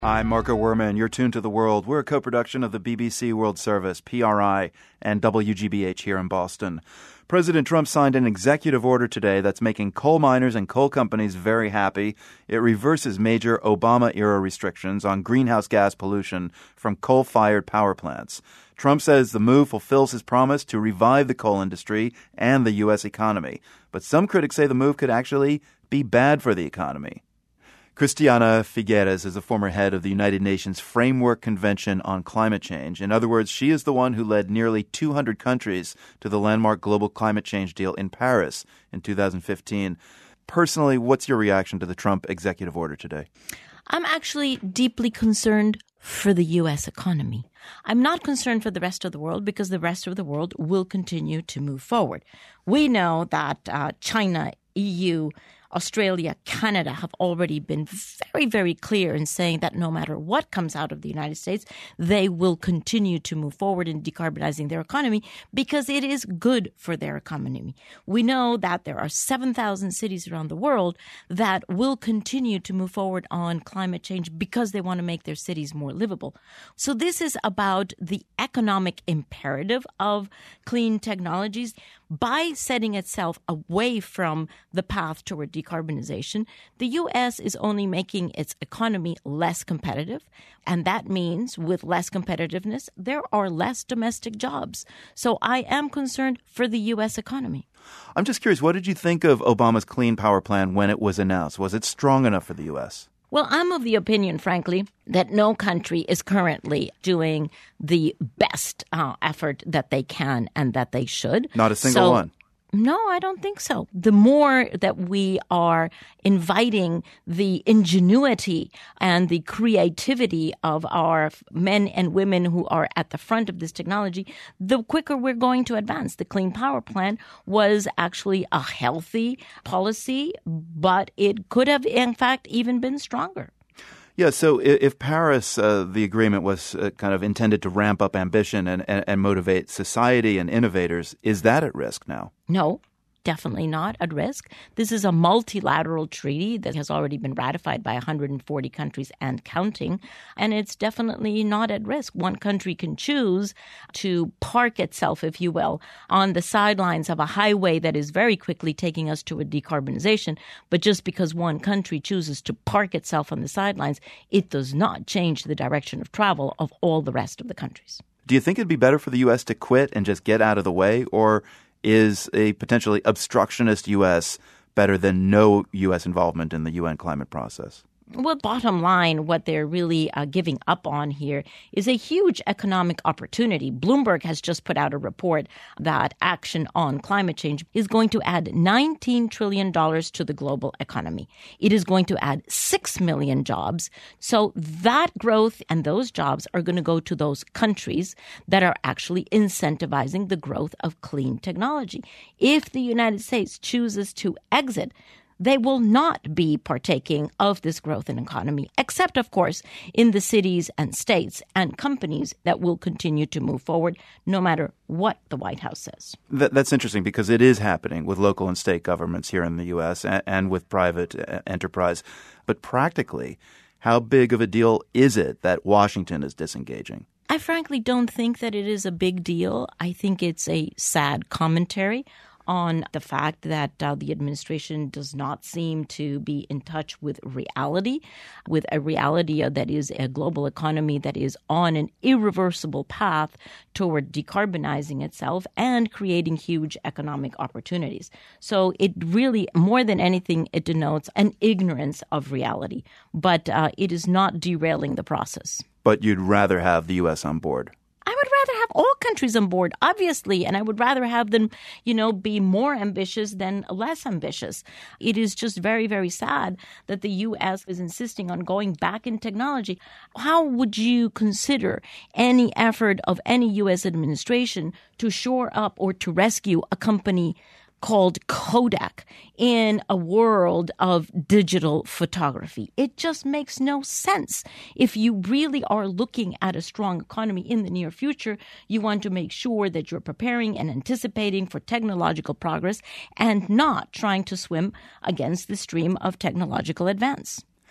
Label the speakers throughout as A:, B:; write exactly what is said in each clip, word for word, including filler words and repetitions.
A: I'm Marco Werman. You're tuned to The World. We're a co-production of the B B C World Service, P R I, and W G B H here in Boston. President Trump signed an executive order today that's making coal miners and coal companies very happy. It reverses major Obama-era restrictions on greenhouse gas pollution from coal-fired power plants. Trump says the move fulfills his promise to revive the coal industry and the U S economy. But some critics say the move could actually be bad for the economy. Christiana Figueres is the former head of the United Nations Framework Convention on Climate Change. In other words, she is the one who led nearly two hundred countries to the landmark global climate change deal in Paris in two thousand fifteen. Personally, what's your reaction to the Trump executive order today?
B: I'm actually deeply concerned for the U S economy. I'm not concerned for the rest of the world because the rest of the world will continue to move forward. We know that uh, China, E U, Australia, Canada have already been very, very clear in saying that no matter what comes out of the United States, they will continue to move forward in decarbonizing their economy because it is good for their economy. We know that there are seven thousand cities around the world that will continue to move forward on climate change because they want to make their cities more livable. So this is about the economic imperative of clean technologies. By setting itself away from the path toward decarbonization, the U S is only making its economy less competitive. And that means with less competitiveness, there are less domestic jobs. So I am concerned for the U S economy.
A: I'm just curious, what did you think of Obama's Clean Power Plan when it was announced? Was it strong enough for the U S?
B: Well, I'm of the opinion, frankly, that no country is currently doing the best uh, effort that they can and that they should.
A: Not a single
B: so,
A: one.
B: No, I don't think so. The more that we are inviting the ingenuity and the creativity of our men and women who are at the front of this technology, the quicker we're going to advance. The Clean Power Plan was actually a healthy policy, but it could have, in fact, even been stronger.
A: Yeah, so if Paris, uh, the agreement was uh, kind of intended to ramp up ambition and, and, and motivate society and innovators, is that at risk now?
B: No. Definitely not at risk. This is a multilateral treaty that has already been ratified by one hundred forty countries and counting, and it's definitely not at risk. One country can choose to park itself, if you will, on the sidelines of a highway that is very quickly taking us to a decarbonization, but just because one country chooses to park itself on the sidelines, it does not change the direction of travel of all the rest of the countries.
A: Do you think it'd be better for the U S to quit and just get out of the way, or is a potentially obstructionist U S better than no U S involvement in the U N climate process?
B: Well, bottom line, what they're really uh, giving up on here is a huge economic opportunity. Bloomberg has just put out a report that action on climate change is going to add nineteen trillion dollars to the global economy. It is going to add six million jobs. So that growth and those jobs are going to go to those countries that are actually incentivizing the growth of clean technology. If the United States chooses to exit, they will not be partaking of this growth in economy, except, of course, in the cities and states and companies that will continue to move forward no matter what the White House says.
A: That, that's interesting because it is happening with local and state governments here in the U S and, and with private enterprise. But practically, how big of a deal is it that Washington is disengaging?
B: I frankly don't think that it is a big deal. I think it's a sad commentary on the fact that uh, the administration does not seem to be in touch with reality, with a reality that is a global economy that is on an irreversible path toward decarbonizing itself and creating huge economic opportunities. So it really, more than anything, it denotes an ignorance of reality, but uh, it is not derailing the process.
A: But you'd rather have the U S on board?
B: I would rather have all countries on board, obviously, and I would rather have them, you know, be more ambitious than less ambitious. It is just very, very sad that the U S is insisting on going back in technology. How would you consider any effort of any U S administration to shore up or to rescue a company called Kodak in a world of digital photography? It just makes no sense. If you really are looking at a strong economy in the near future, you want to make sure that you're preparing and anticipating for technological progress and not trying to swim against the stream of technological advance.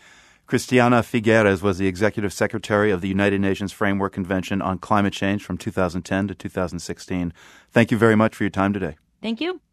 A: Christiana Figueres was the Executive Secretary of the United Nations Framework Convention on Climate Change from two thousand ten to two thousand sixteen. Thank you very much for your time today.
B: Thank you.